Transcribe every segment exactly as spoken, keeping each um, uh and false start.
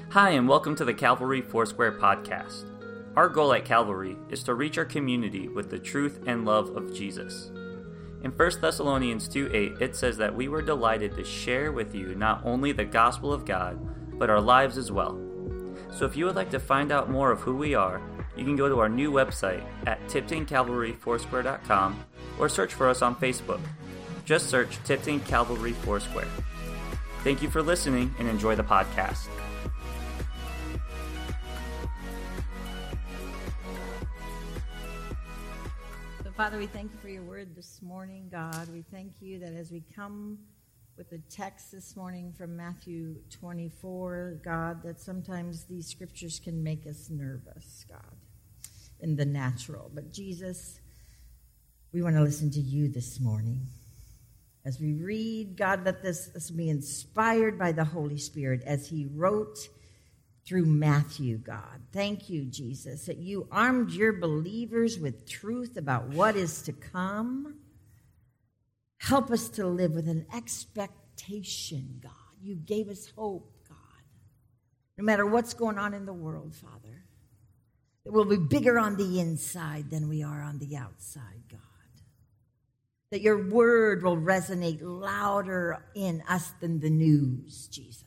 Hi, and welcome to the Calvary Foursquare podcast. Our goal at Calvary is to reach our community with the truth and love of Jesus. In First Thessalonians two eight, it says that we were delighted to share with you not only the gospel of God, but our lives as well. So if you would like to find out more of who we are, you can go to our new website at tipton calvary foursquare dot com or search for us on Facebook. Just search Tipton Calvary Foursquare. Thank you for listening and enjoy the podcast. Father, we thank you for your word this morning, God. We thank you that as we come with the text this morning from Matthew twenty-four, God, that sometimes these scriptures can make us nervous, God, in the natural. But Jesus, we want to listen to you this morning. As we read, God, let this, this be inspired by the Holy Spirit as he wrote through Matthew, God. Thank you, Jesus, that you armed your believers with truth about what is to come. Help us to live with an expectation, God. You gave us hope, God. No matter what's going on in the world, Father, that we'll be bigger on the inside than we are on the outside, God. That your word will resonate louder in us than the news, Jesus.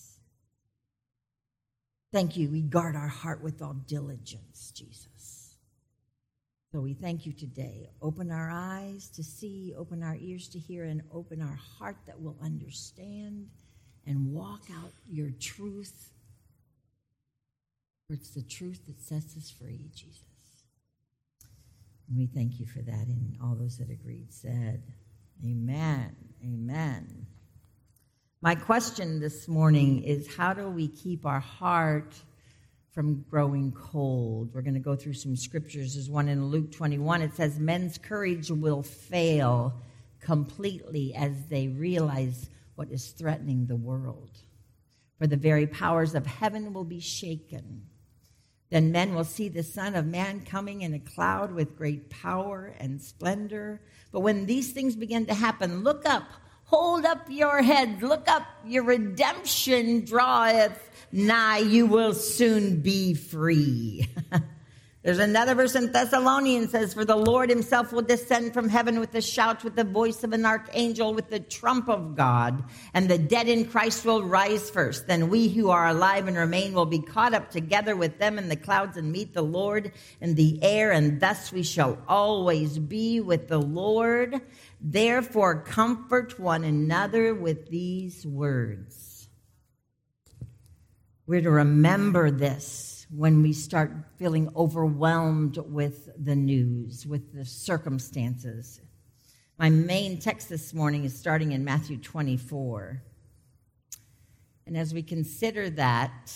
Thank you. We guard our heart with all diligence, Jesus. So we thank you today. Open our eyes to see, open our ears to hear, and open our heart that will understand and walk out your truth. For it's the truth that sets us free, Jesus. And we thank you for that. And all those that agreed said, amen, amen. My question this morning is, how do we keep our heart from growing cold? We're going to go through some scriptures. There's one in Luke twenty-one. It says, men's courage will fail completely as they realize what is threatening the world. For the very powers of heaven will be shaken. Then men will see the Son of Man coming in a cloud with great power and splendor. But when these things begin to happen, look up. Hold up your heads, look up, your redemption draweth nigh, you will soon be free. There's another verse in Thessalonians says, for the Lord himself will descend from heaven with a shout, with the voice of an archangel, with the trump of God, and the dead in Christ will rise first. Then we who are alive and remain will be caught up together with them in the clouds and meet the Lord in the air, and thus we shall always be with the Lord. Therefore, comfort one another with these words. We're to remember this when we start feeling overwhelmed with the news, with the circumstances. My main text this morning is starting in Matthew twenty-four. And as we consider that,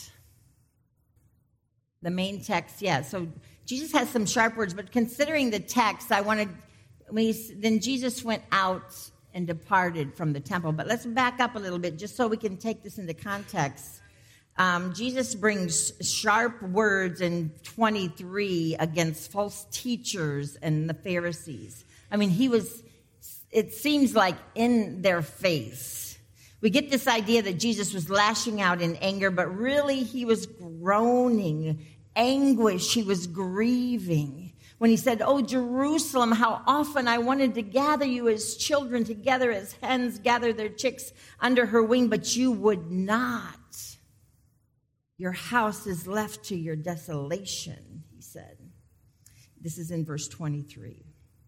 the main text, yeah, so Jesus has some sharp words, but considering the text, I want to We, then Jesus went out and departed from the temple. But let's back up a little bit just so we can take this into context. Um, Jesus brings sharp words in twenty-three against false teachers and the Pharisees. I mean, he was, it seems like, in their face. We get this idea that Jesus was lashing out in anger, but really he was groaning, anguish, he was grieving. When he said, oh, Jerusalem, how often I wanted to gather you as children together, as hens gather their chicks under her wing, but you would not. Your house is left to your desolation, he said. This is in verse twenty-three,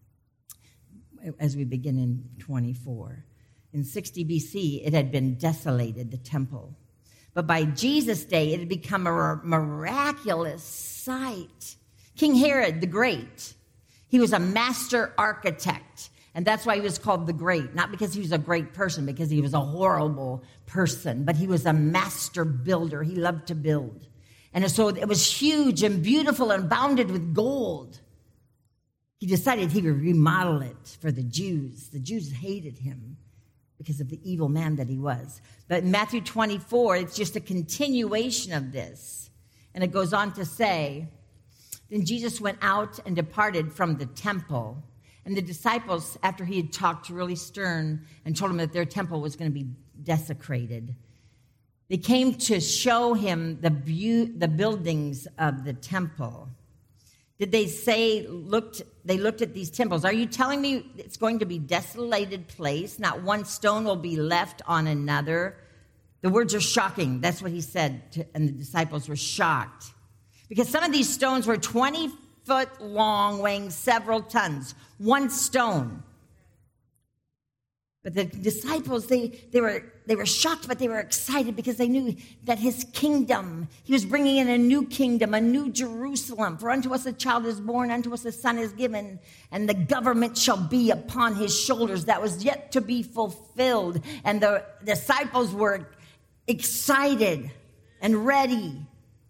as we begin in twenty-four. In sixty B C, it had been desolated, the temple. But by Jesus' day, it had become a miraculous sight. King Herod the Great, he was a master architect, and that's why he was called the Great. Not because he was a great person, because he was a horrible person, but he was a master builder. He loved to build. And so it was huge and beautiful and bounded with gold. He decided he would remodel it for the Jews. The Jews hated him because of the evil man that he was. But in Matthew twenty-four, it's just a continuation of this. And it goes on to say, then Jesus went out and departed from the temple. And the disciples, after he had talked really stern and told them that their temple was going to be desecrated, They came to show him the bu- the buildings of the temple. Did they say, looked, they looked at these temples? Are you telling me it's going to be desolated place? Not one stone will be left on another. The words are shocking. That's what he said, to, and the disciples were shocked. Because some of these stones were twenty foot long, weighing several tons. One stone. But the disciples, they, they were they were shocked, but they were excited because they knew that his kingdom, he was bringing in a new kingdom, a new Jerusalem. For unto us a child is born, unto us a son is given, and the government shall be upon his shoulders. That was yet to be fulfilled. And the disciples were excited and ready.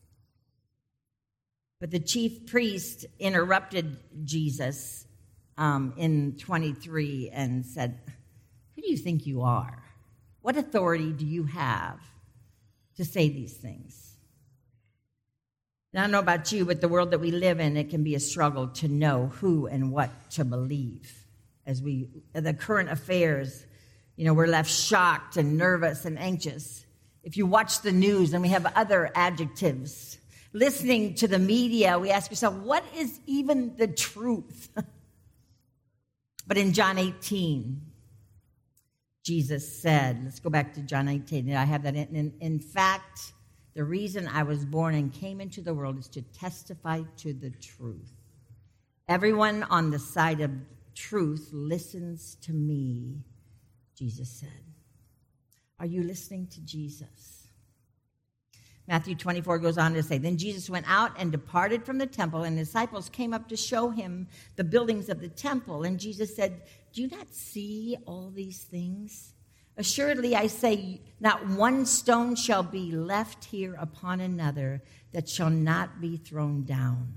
But the chief priest interrupted Jesus um, in twenty-three and said, "Who do you think you are? What authority do you have to say these things?" Now, I don't know about you, but the world that we live in, it can be a struggle to know who and what to believe. As we, the current affairs, you know, we're left shocked and nervous and anxious. If you watch the news, and we have other adjectives, listening to the media, we ask yourself, what is even the truth? But in John eighteen, Jesus said, let's go back to John eighteen. I have that in, in, in fact, the reason I was born and came into the world is to testify to the truth. Everyone on the side of truth listens to me, Jesus said. Are you listening to Jesus? Matthew twenty-four goes on to say, then Jesus went out and departed from the temple, and the disciples came up to show him the buildings of the temple. And Jesus said, do you not see all these things? Assuredly, I say, not one stone shall be left here upon another that shall not be thrown down.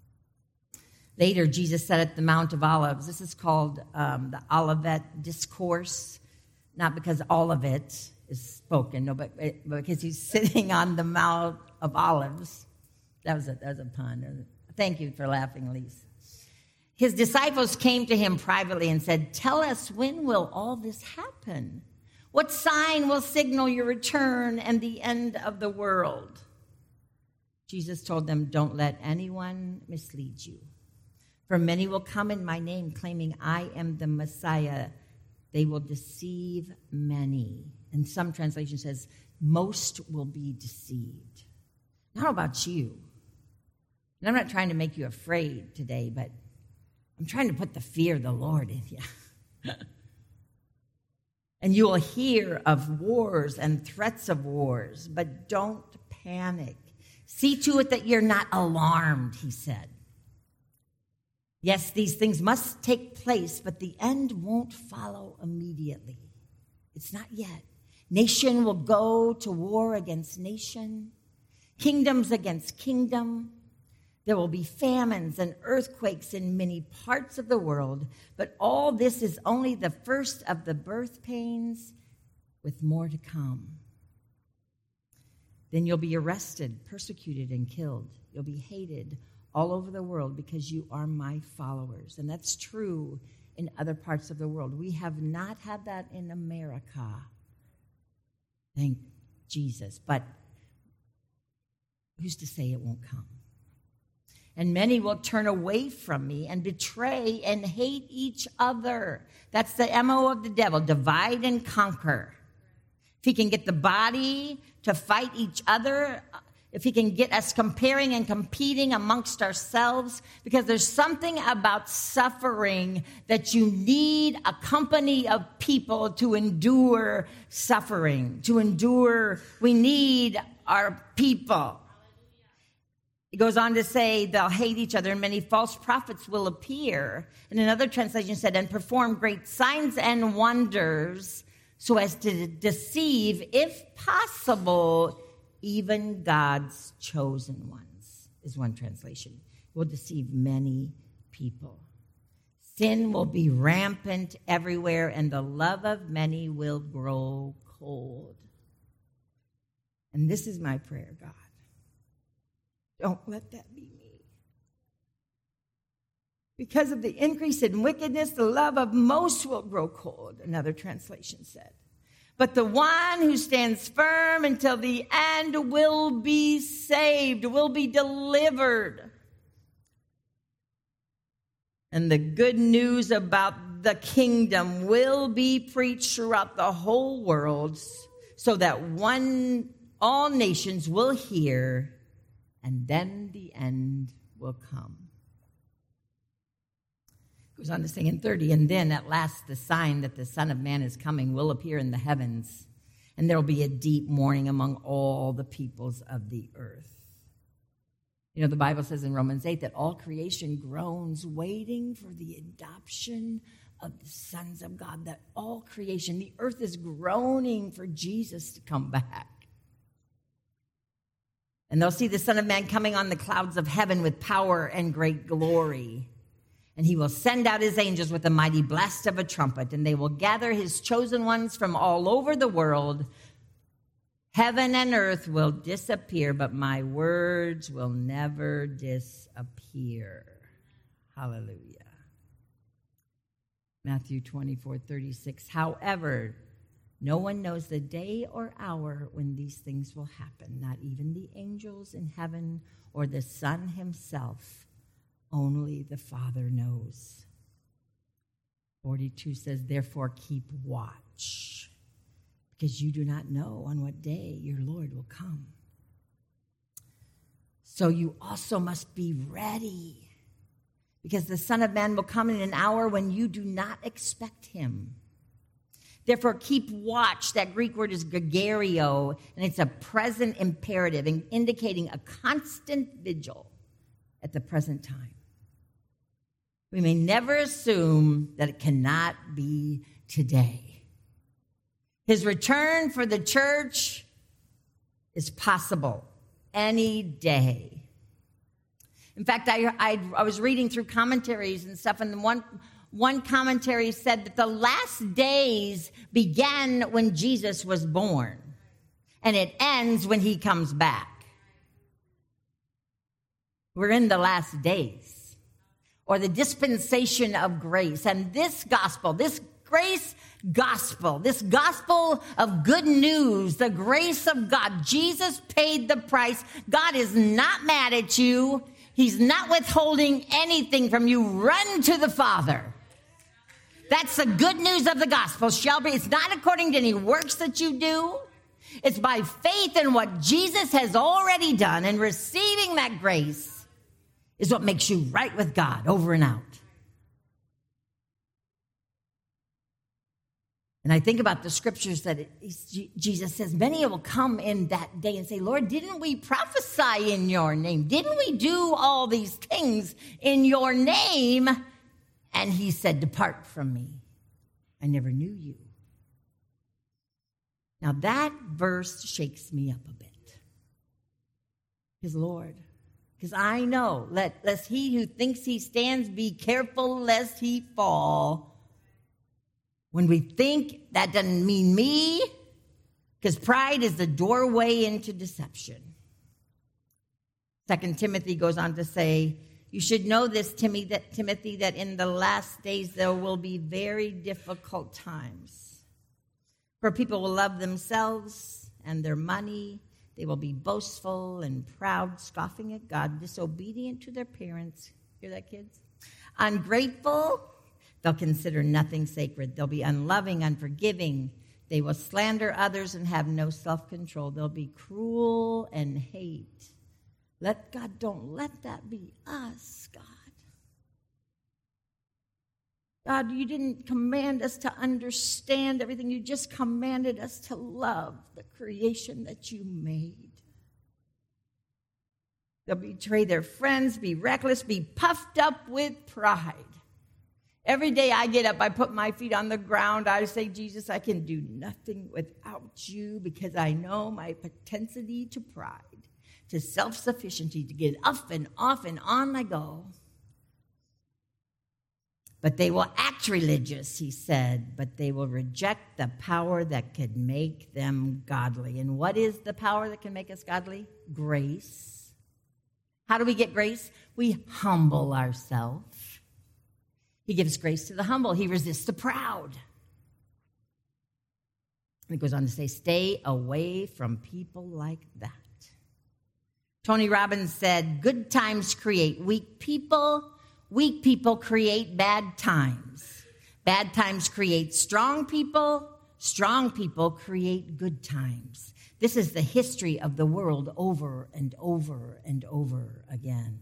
Later, Jesus said at the Mount of Olives, this is called um, the Olivet Discourse, not because all of it is spoken, no, but, but because he's sitting on the Mount of Olives. That was a, that was a pun. Thank you for laughing, Elise. His disciples came to him privately and said, tell us, when will all this happen? What sign will signal your return and the end of the world? Jesus told them, don't let anyone mislead you. For many will come in my name, claiming I am the Messiah. They will deceive many. And some translation says, most will be deceived. I don't know about you. And I'm not trying to make you afraid today, but I'm trying to put the fear of the Lord in you. And you will hear of wars and threats of wars, but don't panic. See to it that you're not alarmed, he said. Yes, these things must take place, but the end won't follow immediately. It's not yet. Nation will go to war against nation, kingdoms against kingdom. There will be famines and earthquakes in many parts of the world, but all this is only the first of the birth pains, with more to come. Then you'll be arrested, persecuted, and killed. You'll be hated all over the world because you are my followers. And that's true in other parts of the world. We have not had that in America. Thank Jesus. But who's to say it won't come? And many will turn away from me and betray and hate each other. That's the M O of the devil, divide and conquer. If he can get the body to fight each other, if he can get us comparing and competing amongst ourselves, because there's something about suffering that you need a company of people to endure suffering, to endure. We need our people. It goes on to say they'll hate each other, and many false prophets will appear. And another translation said, and perform great signs and wonders so as to deceive, if possible, even God's chosen ones, is one translation. Will deceive many people. Sin will be rampant everywhere, and the love of many will grow cold. And this is my prayer, God. Don't let that be me. Because of the increase in wickedness, the love of most will grow cold, another translation said. But the one who stands firm until the end will be saved, will be delivered. And the good news about the kingdom will be preached throughout the whole world so that one, all nations will hear, and then the end will come. Goes on to say in thirty, and then at last the sign that the Son of Man is coming will appear in the heavens, and there will be a deep mourning among all the peoples of the earth. You know, the Bible says in Romans eight that all creation groans, waiting for the adoption of the sons of God, that all creation, the earth is groaning for Jesus to come back. And they'll see the Son of Man coming on the clouds of heaven with power and great glory. And he will send out his angels with a mighty blast of a trumpet, and they will gather his chosen ones from all over the world. Heaven and earth will disappear, but my words will never disappear. Hallelujah. Matthew twenty-four thirty-six. However, no one knows the day or hour when these things will happen, not even the angels in heaven or the Son himself. Only the Father knows. forty-two says, therefore keep watch, because you do not know on what day your Lord will come. So you also must be ready, because the Son of Man will come in an hour when you do not expect him. Therefore, keep watch. That Greek word is gregario, and it's a present imperative, indicating a constant vigil at the present time. We may never assume that it cannot be today. His return for the church is possible any day. In fact, I, I, I was reading through commentaries and stuff, and one, one commentary said that the last days began when Jesus was born, and it ends when he comes back. We're in the last days, or the dispensation of grace. And this gospel, this grace gospel, this gospel of good news, the grace of God, Jesus paid the price. God is not mad at you. He's not withholding anything from you. Run to the Father. That's the good news of the gospel. Shall be. It's not according to any works that you do. It's by faith in what Jesus has already done, and receiving that grace is what makes you right with God over and out. And I think about the scriptures that it, Jesus says, many will come in that day and say, Lord, didn't we prophesy in your name? Didn't we do all these things in your name? And he said, depart from me. I never knew you. Now that verse shakes me up a bit. Because Lord, because I know, let, lest he who thinks he stands be careful lest he fall. When we think, that doesn't mean me, because pride is the doorway into deception. Second Timothy goes on to say, you should know this, Timothy, that, Timothy, that in the last days there will be very difficult times. For people will love themselves and their money. They will be boastful and proud, scoffing at God, disobedient to their parents. Hear that, kids? Ungrateful. They'll consider nothing sacred. They'll be unloving, unforgiving. They will slander others and have no self-control. They'll be cruel and hate. Let God, don't let that be us, God. God, you didn't command us to understand everything. You just commanded us to love the creation that you made. They'll betray their friends, be reckless, be puffed up with pride. Every day I get up, I put my feet on the ground. I say, Jesus, I can do nothing without you, because I know my propensity to pride, to self-sufficiency, to get up and off and on I go. But they will act religious, he said, but they will reject the power that could make them godly. And what is the power that can make us godly? Grace. How do we get grace? We humble ourselves. He gives grace to the humble. He resists the proud. It goes on to say, stay away from people like that. Tony Robbins said, good times create weak people. Weak people create bad times. Bad times create strong people. Strong people create good times. This is the history of the world over and over and over again.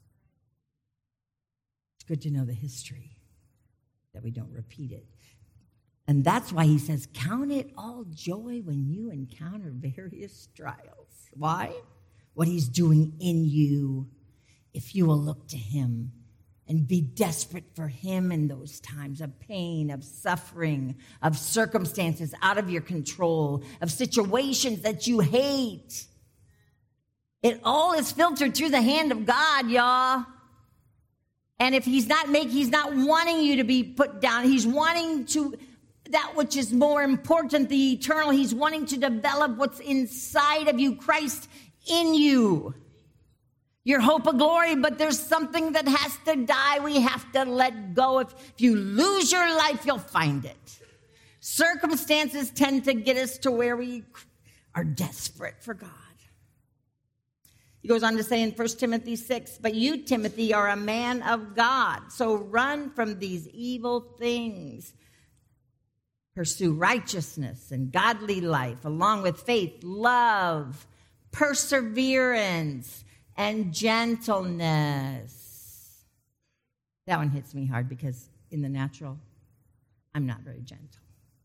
It's good to know the history, that we don't repeat it. And that's why he says, count it all joy when you encounter various trials. Why? What he's doing in you, if you will look to him and be desperate for him in those times of pain, of suffering, of circumstances out of your control, of situations that you hate. It all is filtered through the hand of God, y'all. And if he's not making, he's not wanting you to be put down. He's wanting to, that which is more important, the eternal. He's wanting to develop what's inside of you, Christ in you. Your hope of glory, but there's something that has to die. We have to let go. If, if you lose your life, you'll find it. Circumstances tend to get us to where we are desperate for God. He goes on to say in First Timothy six, but you, Timothy, are a man of God, so run from these evil things. Pursue righteousness and godly life, along with faith, love, perseverance, and gentleness. That one hits me hard because in the natural, I'm not very gentle.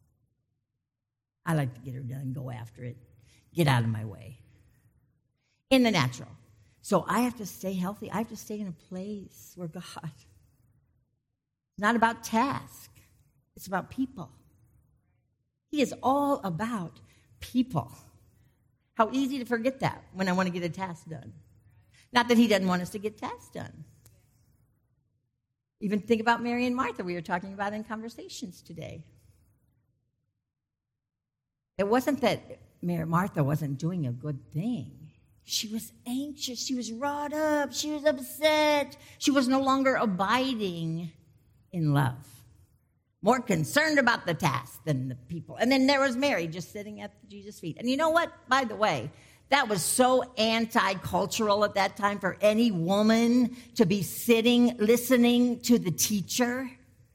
I like to get her done and go after it. Get out of my way. In the natural. So I have to stay healthy. I have to stay in a place where God, it's not about task. It's about people. He is all about people. How easy to forget that when I want to get a task done. Not that he doesn't want us to get tasks done. Even think about Mary and Martha we were talking about in conversations today. It wasn't that Mary Martha wasn't doing a good thing. She was anxious. She was wrought up. She was upset. She was no longer abiding in love. More concerned about the task than the people. And then there was Mary just sitting at Jesus' feet. And you know what? By the way, that was so anti-cultural at that time for any woman to be sitting, listening to the teacher.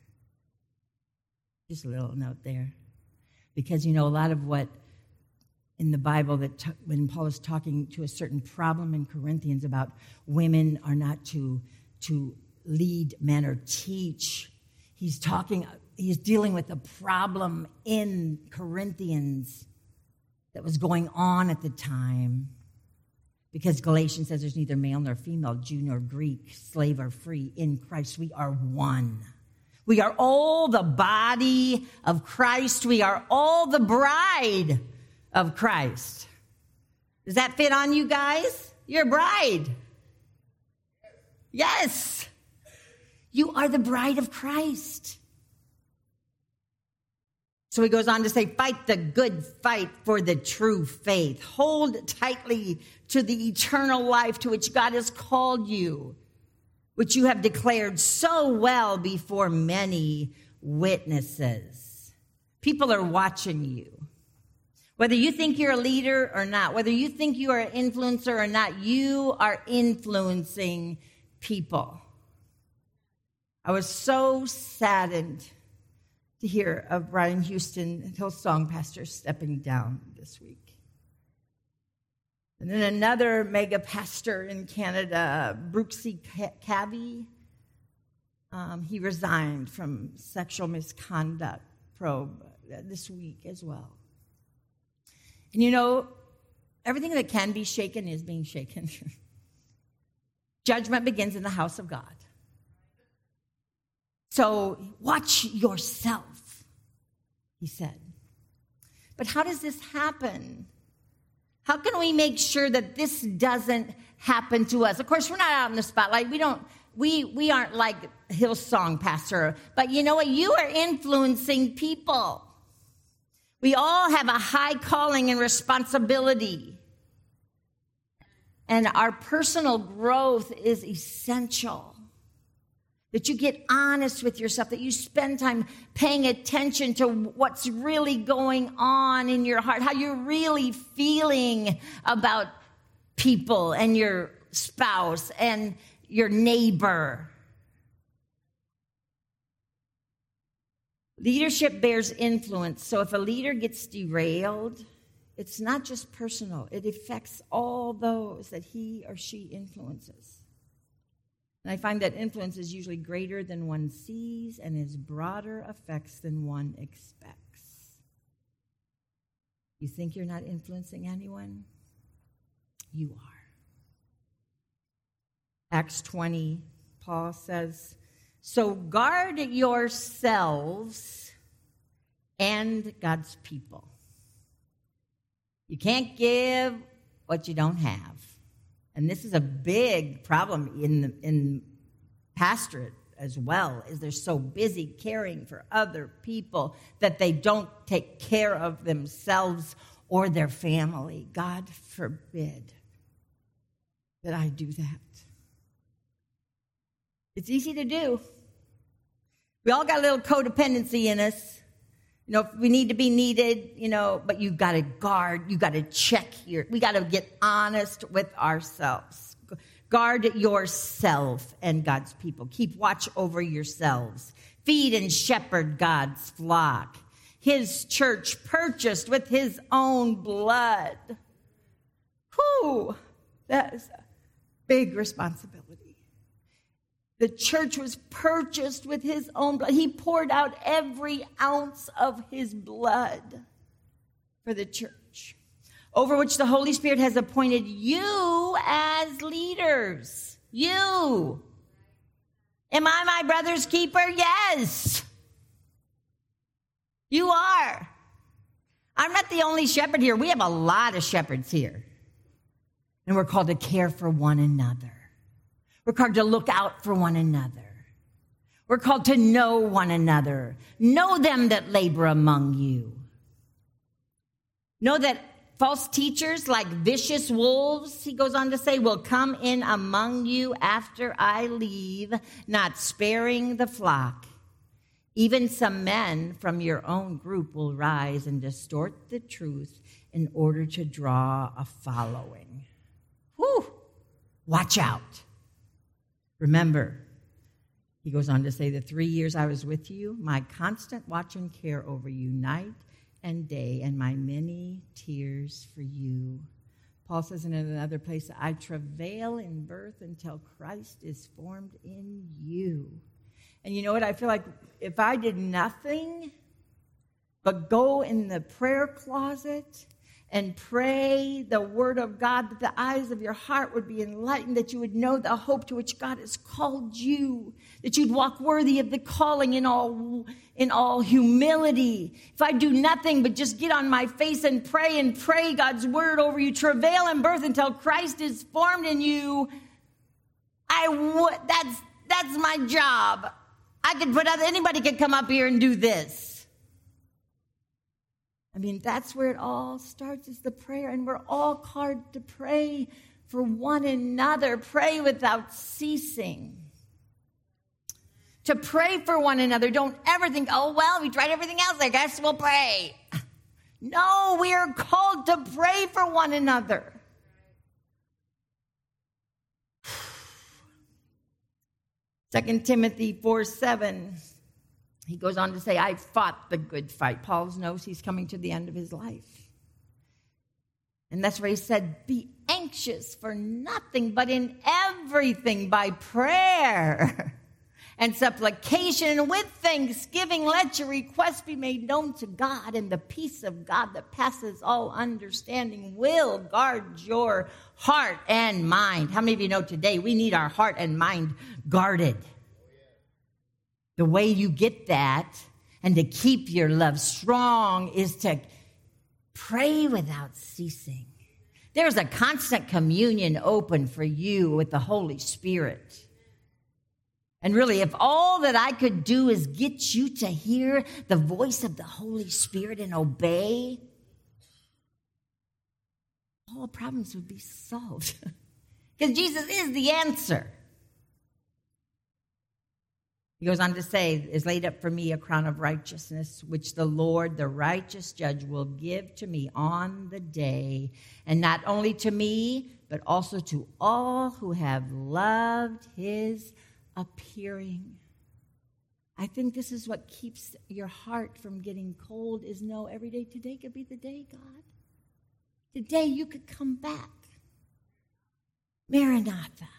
Just a little note there. Because, you know, a lot of what in the Bible, that t- when Paul is talking to a certain problem in Corinthians about women are not to, to lead men or teach, he's talking, he's dealing with a problem in Corinthians that was going on at the time, because Galatians says there's neither male nor female, Jew nor Greek, slave or free. In Christ, we are one. We are all the body of Christ. We are all the bride of Christ. Does that fit on you guys? You're a bride. Yes. You are the bride of Christ. So he goes on to say, fight the good fight for the true faith. Hold tightly to the eternal life to which God has called you, which you have declared so well before many witnesses. People are watching you. Whether you think you're a leader or not, whether you think you are an influencer or not, you are influencing people. I was so saddened to hear of Brian Houston, Hillsong pastor, stepping down this week. And then another mega pastor in Canada, Brooksy Cavey, um, he resigned from sexual misconduct probe this week as well. And you know, everything that can be shaken is being shaken. Judgment begins in the house of God. So watch yourself, he said. But how does this happen? How can we make sure that this doesn't happen to us? Of course, we're not out in the spotlight. We don't, we, we aren't like Hillsong pastor. But you know what? You are influencing people. We all have a high calling and responsibility. And our personal growth is essential. that you get honest with yourself, that you spend time paying attention to what's really going on in your heart, how you're really feeling about people and your spouse and your neighbor. Leadership bears influence, so if a leader gets derailed, it's not just personal. It affects all those that he or she influences. And I find that influence is usually greater than one sees and has broader effects than one expects. You think you're not influencing anyone? You are. Acts twenty, Paul says, so guard yourselves and God's people. You can't give what you don't have. And this is a big problem in the in pastorate as well, is they're so busy caring for other people that they don't take care of themselves or their family. God forbid that I do that. It's easy to do. We all got a little codependency in us. You know, we need to be needed, you know, but you've got to guard, you've got to check here. We got to get honest with ourselves. Guard yourself and God's people. Keep watch over yourselves. Feed and shepherd God's flock. His church purchased with his own blood. Whew, that is a big responsibility. The church was purchased with his own blood. He poured out every ounce of his blood for the church, over which the Holy Spirit has appointed you as leaders. You. Am I my brother's keeper? Yes. You are. I'm not the only shepherd here. We have a lot of shepherds here. And we're called to care for one another. We're called to look out for one another. We're called to know one another. Know them that labor among you. Know that false teachers like vicious wolves, he goes on to say, will come in among you after I leave, not sparing the flock. Even some men from your own group will rise and distort the truth in order to draw a following. Whew! Watch out. Remember, he goes on to say, the three years I was with you, my constant watch and care over you night and day, and my many tears for you. Paul says in another place, I travail in birth until Christ is formed in you. And you know what? I feel like if I did nothing but go in the prayer closet and pray the word of God, that the eyes of your heart would be enlightened, that you would know the hope to which God has called you, that you'd walk worthy of the calling in all, in all humility. If I do nothing but just get on my face and pray and pray God's word over you, travail in birth until Christ is formed in you, I would, that's, that's my job. I could put other, anybody could come up here and do this. I mean, that's where it all starts, is the prayer. And we're all called to pray for one another. Pray without ceasing. To pray for one another. Don't ever think, oh, well, we tried everything else. I guess we'll pray. No, we are called to pray for one another. Second Timothy four seven. He goes on to say, I fought the good fight. Paul knows he's coming to the end of his life. And that's where he said, be anxious for nothing, but in everything by prayer and supplication with thanksgiving, let your requests be made known to God, and the peace of God that passes all understanding will guard your heart and mind. How many of you know today we need our heart and mind guarded? The way you get that and to keep your love strong is to pray without ceasing. There's a constant communion open for you with the Holy Spirit. And really, if all that I could do is get you to hear the voice of the Holy Spirit and obey, all problems would be solved. Because Jesus is the answer. He goes on to say, is laid up for me a crown of righteousness, which the Lord, the righteous judge, will give to me on the day, and not only to me, but also to all who have loved his appearing. I think this is what keeps your heart from getting cold, is know every day, today could be the day, God. Today you could come back. Maranatha.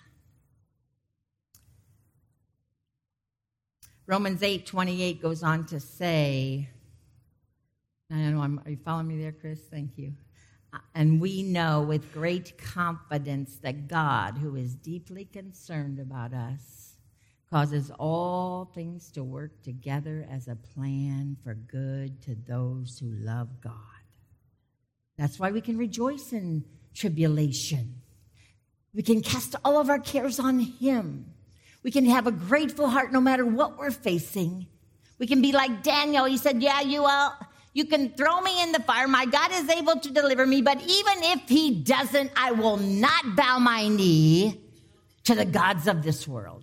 Romans eight twenty-eight goes on to say, I don't know, I'm, are you following me there, Chris? Thank you. And we know with great confidence that God, who is deeply concerned about us, causes all things to work together as a plan for good to those who love God. That's why we can rejoice in tribulation. We can cast all of our cares on him. We can have a grateful heart no matter what we're facing. We can be like Daniel. He said, yeah, you all, you can throw me in the fire. My God is able to deliver me. But even if he doesn't, I will not bow my knee to the gods of this world.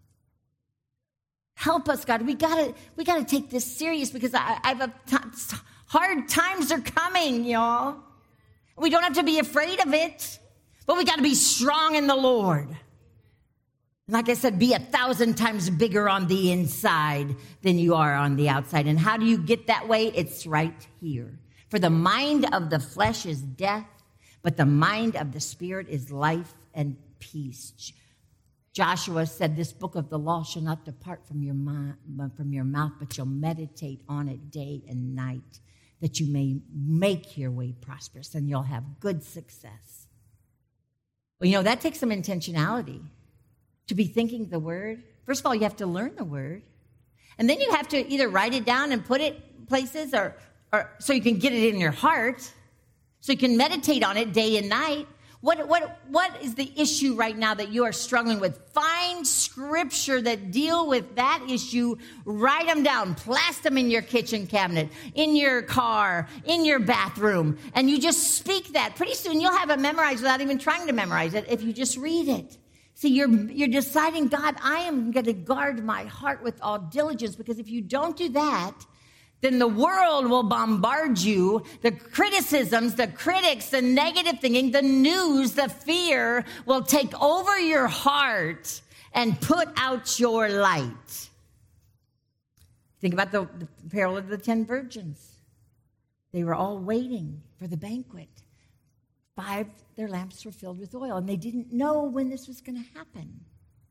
Help us, God. We gotta, we gotta take this serious, because I, I have a t- hard times are coming, y'all. We don't have to be afraid of it, but we got to be strong in the Lord. Like I said, be a thousand times bigger on the inside than you are on the outside. And how do you get that way? It's right here. For the mind of the flesh is death, but the mind of the spirit is life and peace. Joshua said, this book of the law shall not depart from your mind, from your mouth, but you'll meditate on it day and night, that you may make your way prosperous and you'll have good success. Well, you know, that takes some intentionality. To be thinking the word. First of all, you have to learn the word. And then you have to either write it down and put it places, or, or so you can get it in your heart, so you can meditate on it day and night. What, what, what is the issue right now that you are struggling with? Find scripture that deal with that issue. Write them down. Plast them in your kitchen cabinet, in your car, in your bathroom. And you just speak that. Pretty soon you'll have it memorized without even trying to memorize it if you just read it. See, you're, you're deciding, God, I am going to guard my heart with all diligence, because if you don't do that, then the world will bombard you. The criticisms, the critics, the negative thinking, the news, the fear will take over your heart and put out your light. Think about the, the parable of the ten virgins. They were all waiting for the banquet. Five, their lamps were filled with oil, and they didn't know when this was going to happen.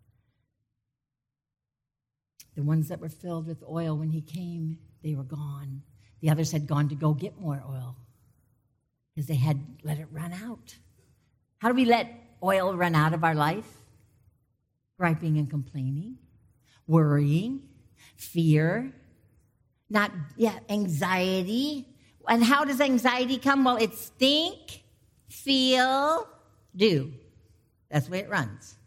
The ones that were filled with oil, when he came, they were gone. The others had gone to go get more oil because they had let it run out. How do we let oil run out of our life? Griping and complaining, worrying, fear, not yeah, anxiety. And how does anxiety come? Well, it's think, feel, do. That's the way it runs.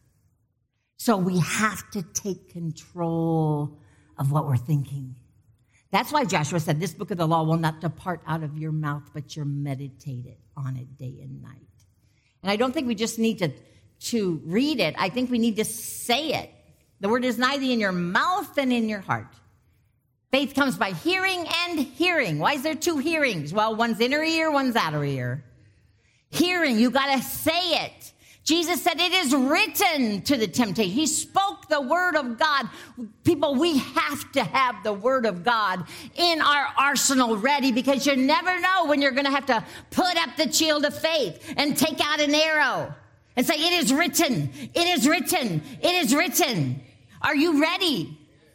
So we have to take control of what we're thinking. That's why Joshua said, this book of the law will not depart out of your mouth, but you're meditated on it day and night. And I don't think we just need to, to read it. I think we need to say it. The word is nigh thee in your mouth and in your heart. Faith comes by hearing and hearing. Why is there two hearings? Well, one's inner ear, one's outer ear. Hearing, you got to say it. Jesus said it is written to the temptation. He spoke the word of God. People, we have to have the word of God in our arsenal ready, because you never know when you're going to have to put up the shield of faith and take out an arrow and say, it is written, it is written, it is written. Are you ready?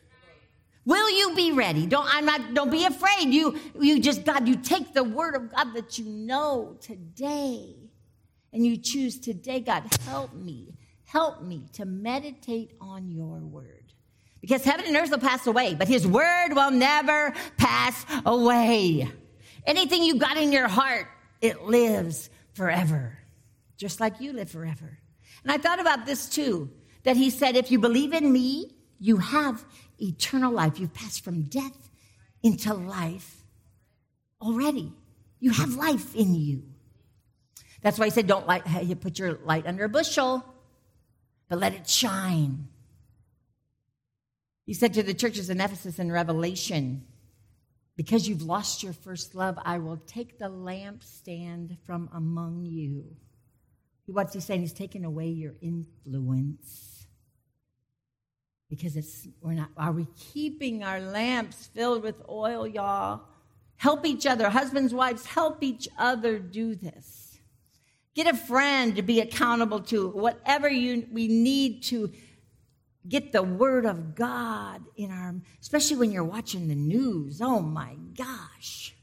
Will you be ready? Don't, I'm not, don't be afraid. You, you just, God, you take the word of God that you know today, and you choose today, God, help me, help me to meditate on your word. Because heaven and earth will pass away, but his word will never pass away. Anything you got in your heart, it lives forever, just like you live forever. And I thought about this too, that he said, if you believe in me, you have eternal life. You've passed from death into life already. You have life in you. That's why he said, don't light, you put your light under a bushel, but let it shine. He said to the churches in Ephesus in Revelation, because you've lost your first love, I will take the lampstand from among you. What's he saying? He's taking away your influence. Because it's we're not. Are we keeping our lamps filled with oil, y'all? Help each other. Husbands, wives, help each other do this. Get a friend to be accountable to. Whatever you we need to get the word of God in our, especially when you're watching the news. Oh my gosh.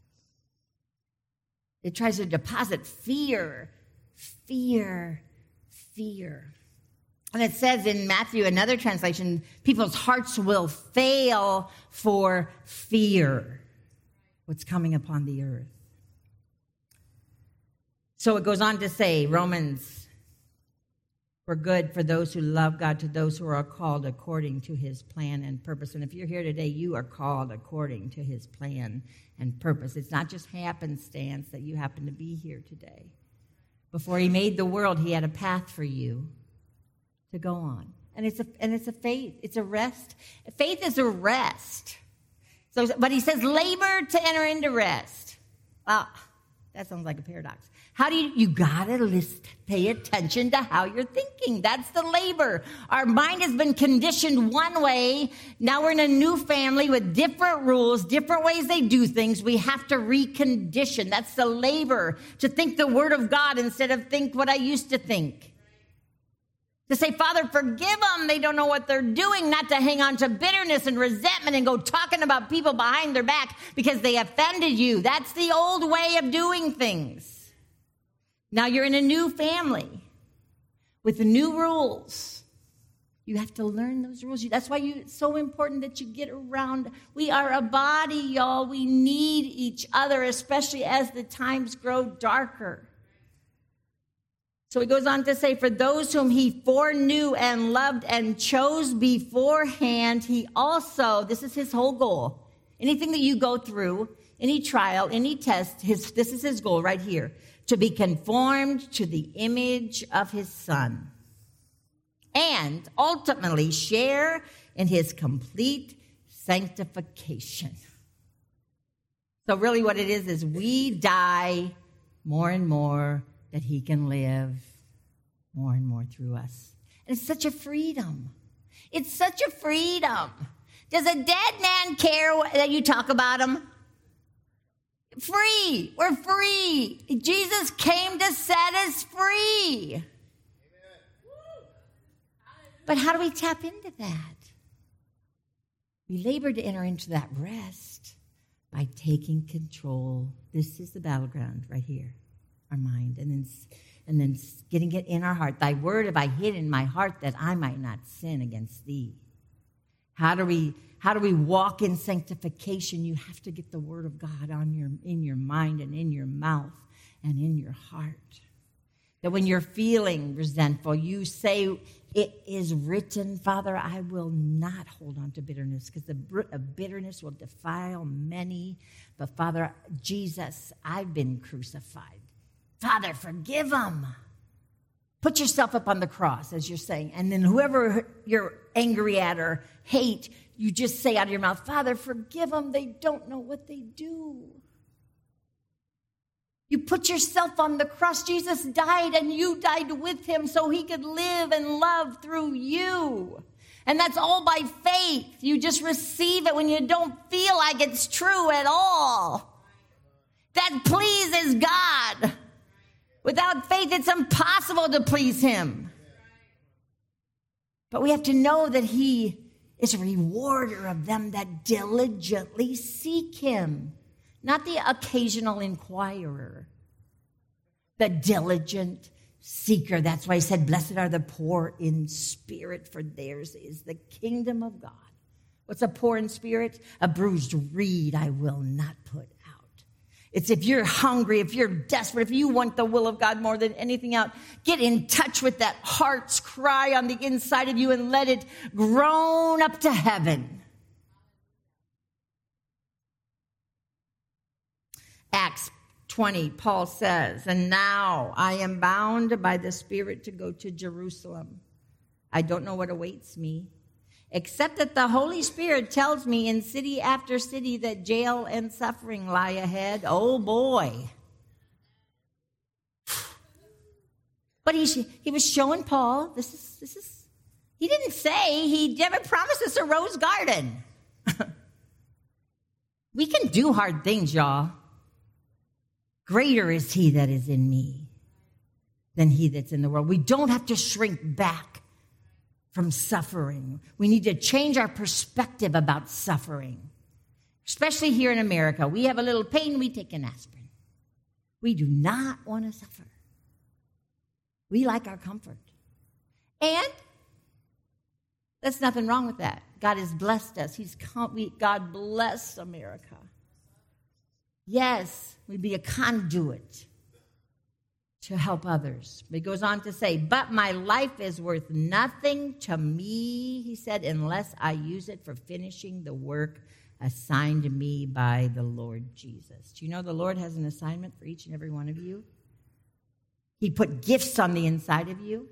It tries to deposit fear, fear, fear. And it says in Matthew, another translation, people's hearts will fail for fear. What's coming upon the earth. So it goes on to say, Romans, for good for those who love God, to those who are called according to his plan and purpose. And if you're here today, you are called according to his plan and purpose. It's not just happenstance that you happen to be here today. Before he made the world, he had a path for you to go on. And it's a and it's a faith. It's a rest. Faith is a rest. So, but he says, labor to enter into rest. Wow, that sounds like a paradox. How do you, you gotta list, pay attention to how you're thinking. That's the labor. Our mind has been conditioned one way. Now we're in a new family with different rules, different ways they do things. We have to recondition. That's the labor. To think the word of God instead of think what I used to think. To say, Father, forgive them. They don't know what they're doing. Not to hang on to bitterness and resentment and go talking about people behind their back because they offended you. That's the old way of doing things. Now you're in a new family with the new rules. You have to learn those rules. That's why you, it's so important that you get around. We are a body, y'all. We need each other, especially as the times grow darker. So he goes on to say, for those whom he foreknew and loved and chose beforehand, he also, this is his whole goal. Anything that you go through, any trial, any test, his, this is his goal right here. To be conformed to the image of his Son, and ultimately share in his complete sanctification. So really what it is is we die more and more that he can live more and more through us. And it's such a freedom. It's such a freedom. Does a dead man care that you talk about him? Free. We're free. Jesus came to set us free. Amen. But how do we tap into that? We labor to enter into that rest by taking control. This is the battleground right here, our mind. And then, and then getting it in our heart. Thy word have I hid in my heart that I might not sin against thee. How do we How do we walk in sanctification? You have to get the word of God on your in your mind and in your mouth and in your heart. That when you're feeling resentful, you say, it is written, Father, I will not hold on to bitterness because the bitterness will defile many. But Father, Jesus, I've been crucified. Father, forgive them. Put yourself up on the cross, as you're saying. And then whoever you're angry at or hate, you just say out of your mouth, Father, forgive them. They don't know what they do. You put yourself on the cross. Jesus died and you died with him so he could live and love through you. And that's all by faith. You just receive it when you don't feel like it's true at all. That pleases God. Without faith, it's impossible to please him. But we have to know that he is a rewarder of them that diligently seek him. Not the occasional inquirer. The diligent seeker. That's why he said, blessed are the poor in spirit, for theirs is the kingdom of God. What's a poor in spirit? A bruised reed I will not put out. It's if you're hungry, if you're desperate, if you want the will of God more than anything else, get in touch with that heart's cry on the inside of you and let it groan up to heaven. Acts twenty, Paul says, and now I am bound by the Spirit to go to Jerusalem. I don't know what awaits me. except that the Holy Spirit tells me in city after city that jail and suffering lie ahead. Oh, boy. But he, he was showing Paul, this is, this is, he didn't say, he never promised us a rose garden. We can do hard things, y'all. Greater is he that is in me than he that's in the world. We don't have to shrink back from suffering. We need to change our perspective about suffering, especially here in America. We have a little pain, we take an aspirin. We do not want to suffer. We like our comfort. And there's nothing wrong with that. God has blessed us. He's come, we, God bless America. Yes, we be a conduit to help others. But he goes on to say, but my life is worth nothing to me, he said, unless I use it for finishing the work assigned me by the Lord Jesus. Do you know the Lord has an assignment for each and every one of you? He put gifts on the inside of you.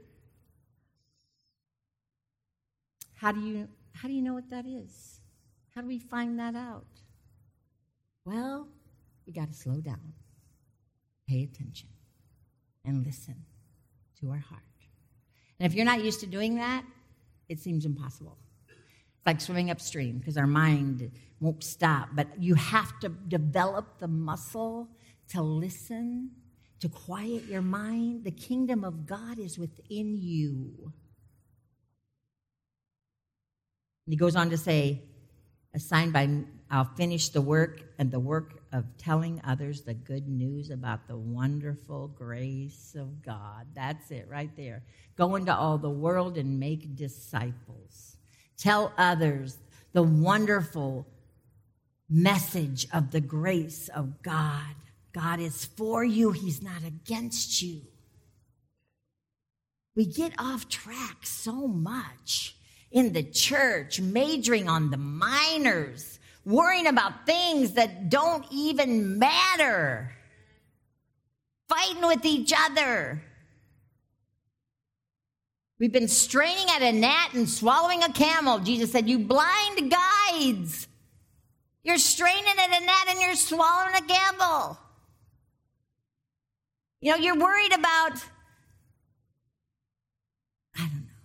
How do you, how do you know what that is? How do we find that out? Well, we got to slow down, pay attention, and listen to our heart. And if you're not used to doing that, it seems impossible. It's like swimming upstream because our mind won't stop. But you have to develop the muscle to listen, to quiet your mind. The kingdom of God is within you. And he goes on to say, assigned by, I'll finish the work and the work of telling others the good news about the wonderful grace of God. That's it right there. Go into all the world and make disciples. Tell others the wonderful message of the grace of God. God is for you. He's not against you. We get off track so much in the church, majoring on the minors, worrying about things that don't even matter, fighting with each other. We've been straining at a gnat and swallowing a camel. Jesus said, you blind guides. You're straining at a gnat and you're swallowing a camel. You know, you're worried about, I don't know.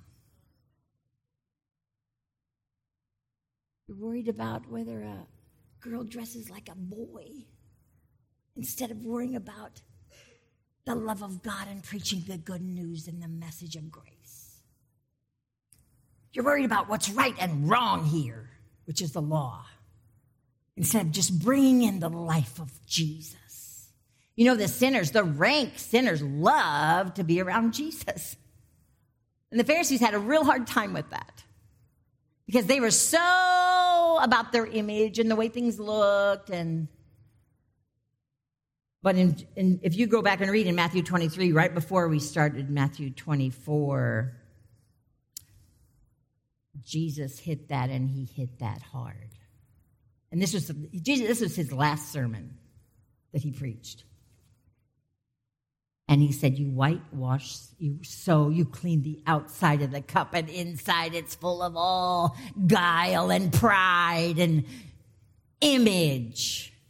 You're worried about whether a girl dresses like a boy instead of worrying about the love of God and preaching the good news and the message of grace. You're worried about what's right and wrong here, which is the law, instead of just bringing in the life of Jesus. You know, the sinners, the rank sinners, love to be around Jesus. And the Pharisees had a real hard time with that because they were so about their image and the way things looked. And But in, in, if you go back and read in Matthew twenty-three, right before we started Matthew twenty-four, Jesus hit that, and he hit that hard. And this was Jesus. This was his last sermon that he preached. And he said, you whitewash, you so you clean the outside of the cup, and inside it's full of all guile and pride and image.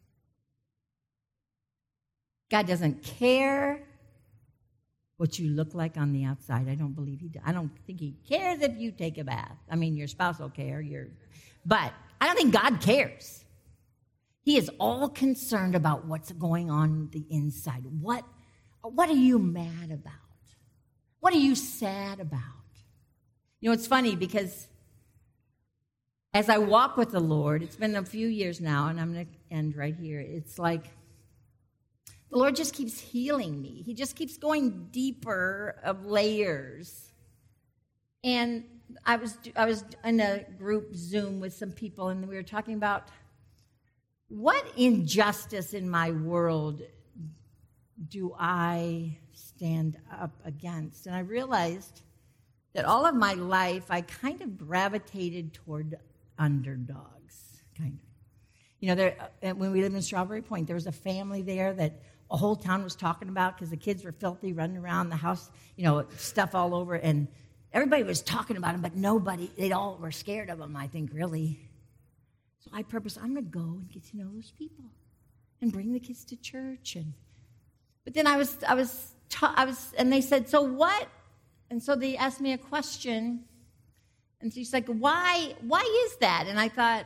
God doesn't care what you look like on the outside. I don't believe he does. I don't think he cares if you take a bath. I mean, your spouse will care. Your, but I don't think God cares. He is all concerned about what's going on the inside. What What are you mad about? What are you sad about? You know, it's funny because as I walk with the Lord, it's been a few years now, and I'm going to end right here. It's like the Lord just keeps healing me. He just keeps going deeper of layers. And I was I was in a group Zoom with some people, and we were talking about what injustice in my world do I stand up against? And I realized that all of my life, I kind of gravitated toward underdogs, kind of. You know, there, when we lived in Strawberry Point, there was a family there that a whole town was talking about because the kids were filthy, running around the house, you know, stuff all over. And everybody was talking about him, but nobody, they all were scared of him, I think, really. So I purposed, I'm going to go and get to know those people and bring the kids to church. And But then I was, I was, ta- I was, and they said, so what? And so they asked me a question. And she's like, why, why is that? And I thought,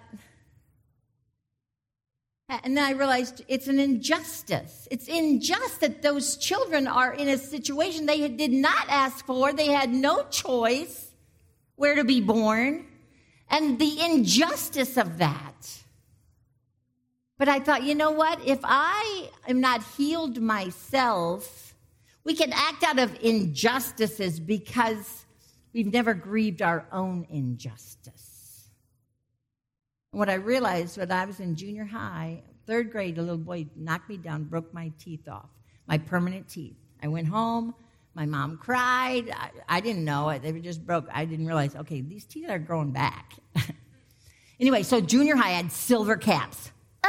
and then I realized it's an injustice. It's unjust that those children are in a situation they did not ask for. They had no choice where to be born. And the injustice of that. But I thought, you know what? If I am not healed myself, we can act out of injustices because we've never grieved our own injustice. And what I realized when I was in junior high, third grade, a little boy knocked me down, broke my teeth off, my permanent teeth. I went home. My mom cried. I, I didn't know. They were just broke. I didn't realize, okay, these teeth are growing back. Anyway, so junior high, I had silver caps. Uh,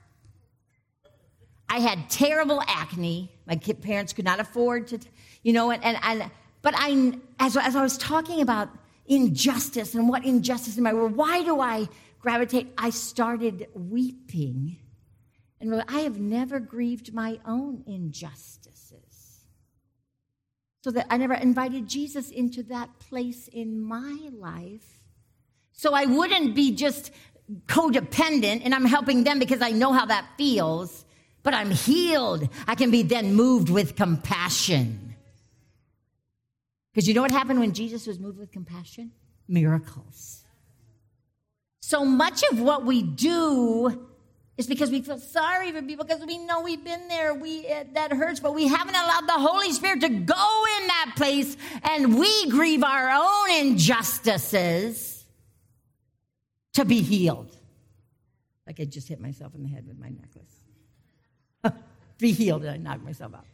I had terrible acne. My kid, parents could not afford to, you know, and, and, and but I, as, as I was talking about injustice and what injustice in my world, why do I gravitate? I started weeping. And really, I have never grieved my own injustices. So that I never invited Jesus into that place in my life. So I wouldn't be just codependent and I'm helping them because I know how that feels, but I'm healed. I can be then moved with compassion. Because you know what happened when Jesus was moved with compassion? Miracles. So much of what we do is because we feel sorry for people because we know we've been there. We uh, that hurts, but we haven't allowed the Holy Spirit to go in that place and we grieve our own injustices to be healed. Like I just hit myself in the head with my necklace. Be healed, and I knocked myself out.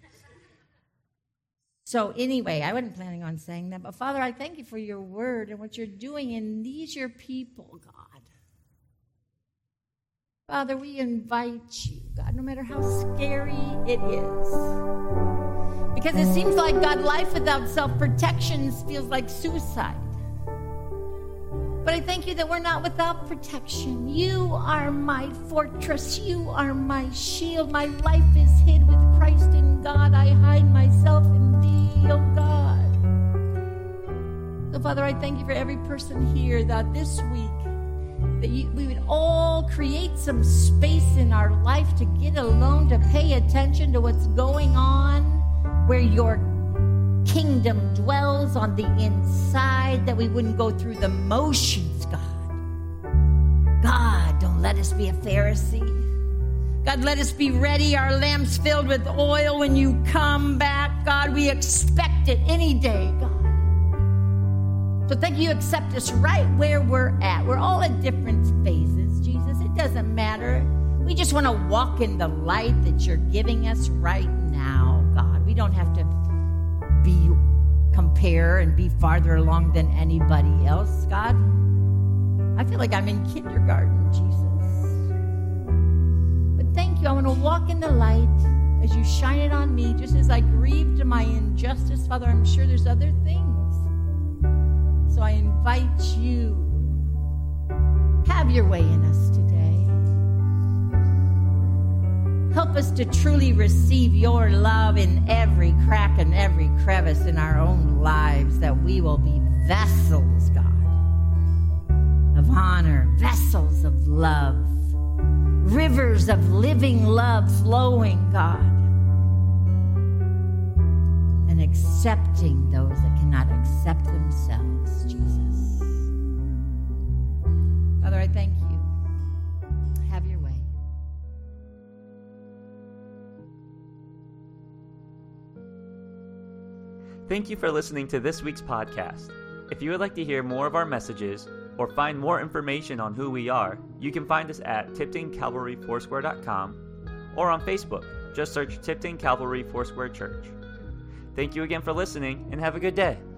So anyway, I wasn't planning on saying that, but Father, I thank you for your word and what you're doing in these your people, God. Father, we invite you, God, no matter how scary it is. Because it seems like, God, life without self-protection feels like suicide. But I thank you that we're not without protection. You are my fortress. You are my shield. My life is hid with Christ in God. I hide myself in thee, oh God. So, Father, I thank you for every person here that this week that you, we would all create some space in our life to get alone, to pay attention to what's going on, where your kingdom dwells on the inside, that we wouldn't go through the motions, God. God, don't let us be a Pharisee. God, let us be ready, our lamps filled with oil when you come back. God, we expect it any day, God. So thank you, you accept us right where we're at. We're all at different phases, Jesus. It doesn't matter. We just want to walk in the light that you're giving us right now, God. We don't have to be compare and be farther along than anybody else, God. I feel like I'm in kindergarten, Jesus. But thank you. I want to walk in the light as you shine it on me, just as I grieved my injustice. Father, I'm sure there's other things. So I invite you, have your way in us today. Help us to truly receive your love in every crack and every crevice in our own lives, that we will be vessels, God, of honor, vessels of love, rivers of living love flowing, God, and accepting those that cannot accept themselves, Jesus. Father, I thank you. Have your way. Thank you for listening to this week's podcast. If you would like to hear more of our messages or find more information on who we are, you can find us at tipton calvary foursquare dot com or on Facebook. Just search Tipton Calvary Foursquare Church. Thank you again for listening, and have a good day.